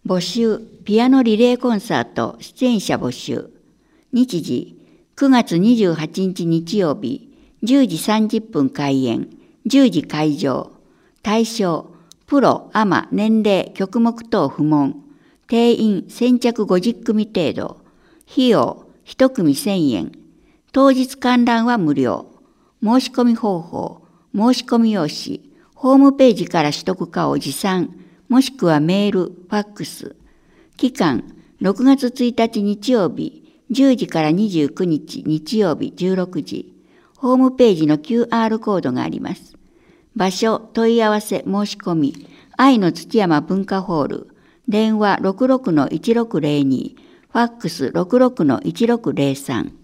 募集、ピアノリレーコンサート、出演者募集。日時、9月28日日曜日、10時30分開演、10時会場。対象、プロ、アマ、年齢、曲目等不問。定員、先着50組程度。費用、1組1000円。当日観覧は無料。申し込み方法、申し込み用紙、ホームページから取得かを持参、もしくはメール、ファックス。期間、6月1日日曜日、10時から29日日曜日16時。ホームページの QR コードがあります。場所、問い合わせ、申し込み、愛の土山文化ホール、電話 66-1602、ファックス 66-1603。